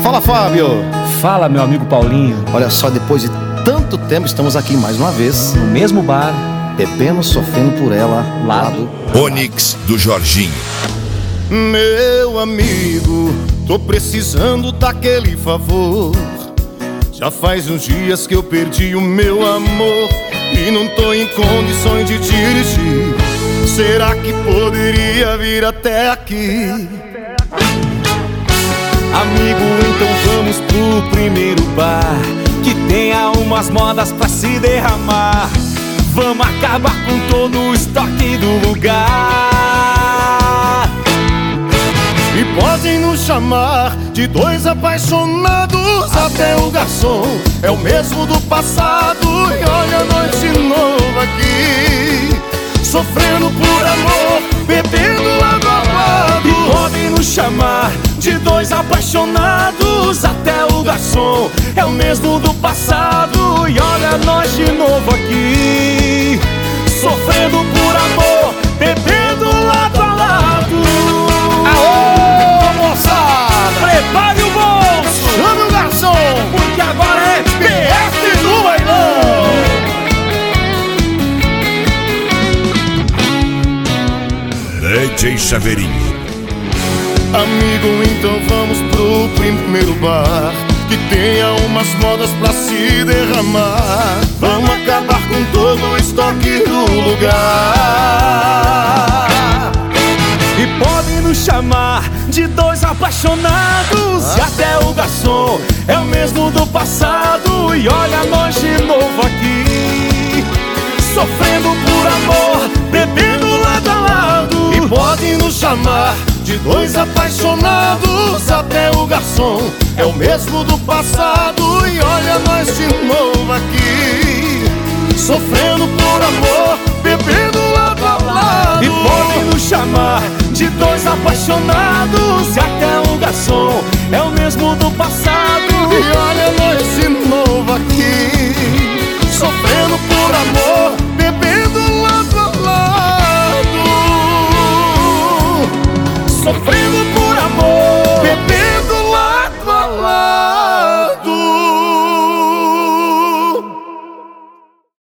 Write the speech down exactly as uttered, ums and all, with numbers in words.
Fala, Fábio. Fala, meu amigo Paulinho. Olha só, depois de tanto tempo estamos aqui mais uma vez, no mesmo bar, bebendo, sofrendo por ela, lado Onix do Jorginho. Meu amigo, tô precisando daquele favor. Já faz uns dias que eu perdi o meu amor e não tô em condições de dirigir. Será que poderia vir até aqui? Amigo, então vamos pro primeiro bar que tenha umas modas pra se derramar. Vamos acabar com todo o estoque do lugar. E podem nos chamar de dois apaixonados. Até o garçom é o mesmo do passado. E olha nós de novo aqui, sofrendo por amor, bebendo lado a lado. E podem nos chamar de dois apaixonados. Até o garçom é o mesmo do passado. E olha nós de novo aqui, sofrendo por amor, bebendo lado a lado. Aô, moçada! Prepare o bolso, chame o garçom, porque agora é P F do bailão. D J Chaveirinho. Amigo, então vamos pro primeiro bar que tenha umas modas pra se derramar. Vamos acabar com todo o estoque do lugar. E podem nos chamar de dois apaixonados. E até o garçom é o mesmo do passado. E olha nós de novo aqui, sofrendo por amor, bebendo lado a lado. E podem nos chamar de dois apaixonados. Até o garçom é o mesmo do passado. E olha nós de novo aqui, sofrendo por amor, bebendo lado a lado. E podem nos chamar de dois apaixonados. E até o garçom é o mesmo do passado. E olha nós de novo aqui, sofrendo por amor, bebendo lado a lado. Sofrendo por